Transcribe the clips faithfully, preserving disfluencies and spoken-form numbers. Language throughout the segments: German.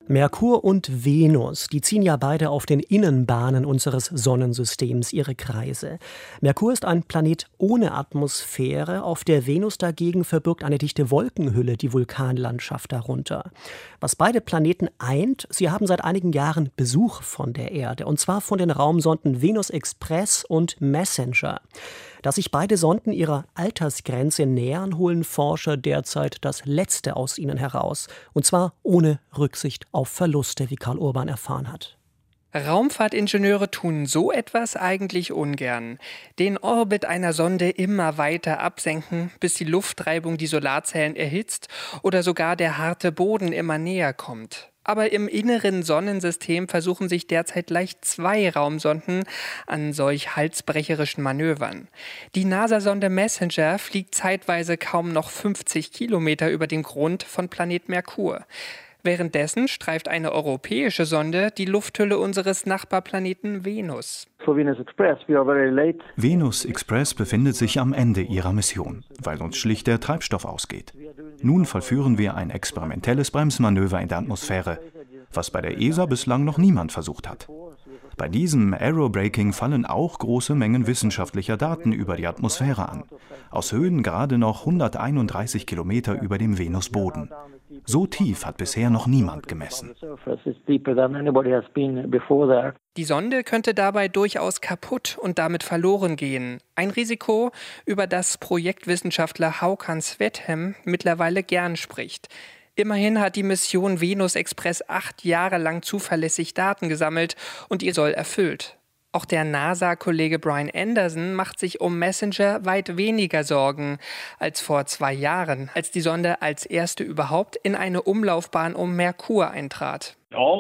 Merkur und Venus, die ziehen ja beide auf den Innenbahnen unseres Sonnensystems ihre Kreise. Merkur ist ein Planet ohne Atmosphäre, auf der Venus dagegen verbirgt eine dichte Wolkenhülle die Vulkanlandschaft darunter. Was beide Planeten eint, sie haben seit einigen Jahren Besuch von der Erde, und zwar von den Raumsonden Venus Express und Messenger. Dass sich beide Sonden ihrer Altersgrenze nähern, holen Forscher derzeit das Letzte aus ihnen heraus. Und zwar ohne Rücksicht auf Verluste, wie Karl Urban erfahren hat. Raumfahrtingenieure tun so etwas eigentlich ungern. Den Orbit einer Sonde immer weiter absenken, bis die Luftreibung die Solarzellen erhitzt oder sogar der harte Boden immer näher kommt. Aber im inneren Sonnensystem versuchen sich derzeit gleich zwei Raumsonden an solch halsbrecherischen Manövern. Die NASA-Sonde Messenger fliegt zeitweise kaum noch fünfzig Kilometer über den Grund von Planet Merkur. Währenddessen streift eine europäische Sonde die Lufthülle unseres Nachbarplaneten Venus. Venus Express befindet sich am Ende ihrer Mission, weil uns schlicht der Treibstoff ausgeht. Nun vollführen wir ein experimentelles Bremsmanöver in der Atmosphäre, was bei der E S A bislang noch niemand versucht hat. Bei diesem Aerobraking fallen auch große Mengen wissenschaftlicher Daten über die Atmosphäre an, aus Höhen gerade noch hunderteinunddreißig Kilometer über dem Venusboden. So tief hat bisher noch niemand gemessen. Die Sonde könnte dabei durchaus kaputt und damit verloren gehen. Ein Risiko, über das Projektwissenschaftler Håkan Svedhem mittlerweile gern spricht. Immerhin hat die Mission Venus Express acht Jahre lang zuverlässig Daten gesammelt und ihr Soll erfüllt. Auch der NASA-Kollege Brian Anderson macht sich um Messenger weit weniger Sorgen als vor zwei Jahren, als die Sonde als erste überhaupt in eine Umlaufbahn um Merkur eintrat.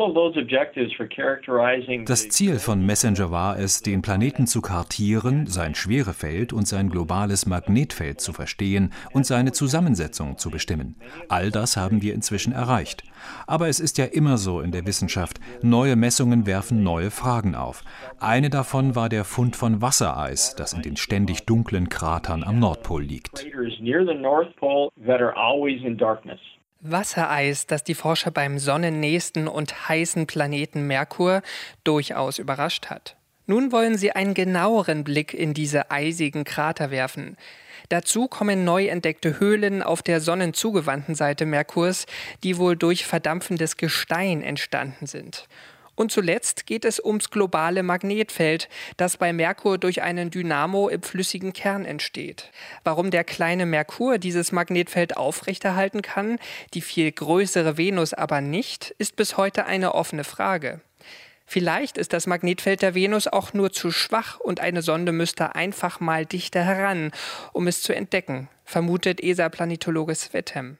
Das Ziel von Messenger war es, den Planeten zu kartieren, sein Schwerefeld und sein globales Magnetfeld zu verstehen und seine Zusammensetzung zu bestimmen. All das haben wir inzwischen erreicht. Aber es ist ja immer so in der Wissenschaft, neue Messungen werfen neue Fragen auf. Eine davon war der Fund von Wassereis, das in den ständig dunklen Kratern am Nordpol liegt. Wassereis, das die Forscher beim sonnennächsten und heißen Planeten Merkur durchaus überrascht hat. Nun wollen sie einen genaueren Blick in diese eisigen Krater werfen. Dazu kommen neu entdeckte Höhlen auf der sonnenzugewandten Seite Merkurs, die wohl durch verdampfendes Gestein entstanden sind. Und zuletzt geht es ums globale Magnetfeld, das bei Merkur durch einen Dynamo im flüssigen Kern entsteht. Warum der kleine Merkur dieses Magnetfeld aufrechterhalten kann, die viel größere Venus aber nicht, ist bis heute eine offene Frage. Vielleicht ist das Magnetfeld der Venus auch nur zu schwach und eine Sonde müsste einfach mal dichter heran, um es zu entdecken, vermutet E S A-Planetologe Svedhem.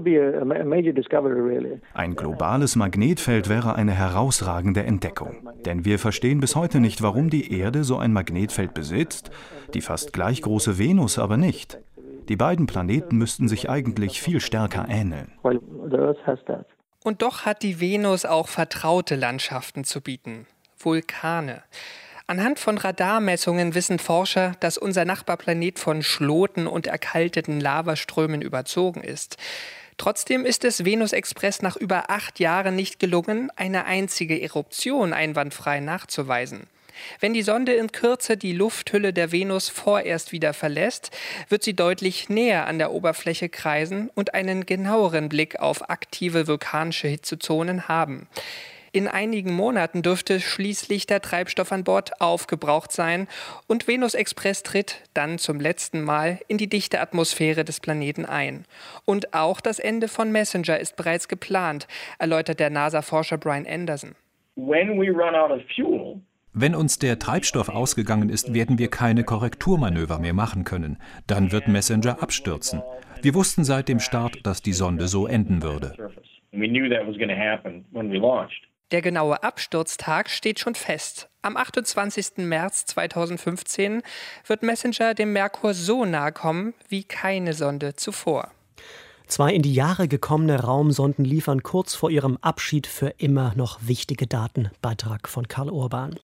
Ein globales Magnetfeld wäre eine herausragende Entdeckung. Denn wir verstehen bis heute nicht, warum die Erde so ein Magnetfeld besitzt, die fast gleich große Venus aber nicht. Die beiden Planeten müssten sich eigentlich viel stärker ähneln. Und doch hat die Venus auch vertraute Landschaften zu bieten. Vulkane. Anhand von Radarmessungen wissen Forscher, dass unser Nachbarplanet von Schloten und erkalteten Lavaströmen überzogen ist. Trotzdem ist es Venus Express nach über acht Jahren nicht gelungen, eine einzige Eruption einwandfrei nachzuweisen. Wenn die Sonde in Kürze die Lufthülle der Venus vorerst wieder verlässt, wird sie deutlich näher an der Oberfläche kreisen und einen genaueren Blick auf aktive vulkanische Hitzezonen haben. In einigen Monaten dürfte schließlich der Treibstoff an Bord aufgebraucht sein und Venus Express tritt dann zum letzten Mal in die dichte Atmosphäre des Planeten ein. Und auch das Ende von Messenger ist bereits geplant, erläutert der NASA-Forscher Brian Anderson. Wenn uns der Treibstoff ausgegangen ist, werden wir keine Korrekturmanöver mehr machen können. Dann wird Messenger abstürzen. Wir wussten seit dem Start, dass die Sonde so enden würde. Der genaue Absturztag steht schon fest. Am achtundzwanzigsten März zweitausendfünfzehn wird Messenger dem Merkur so nahe kommen wie keine Sonde zuvor. Zwei in die Jahre gekommene Raumsonden liefern kurz vor ihrem Abschied für immer noch wichtige Daten. Beitrag von Karl Urban.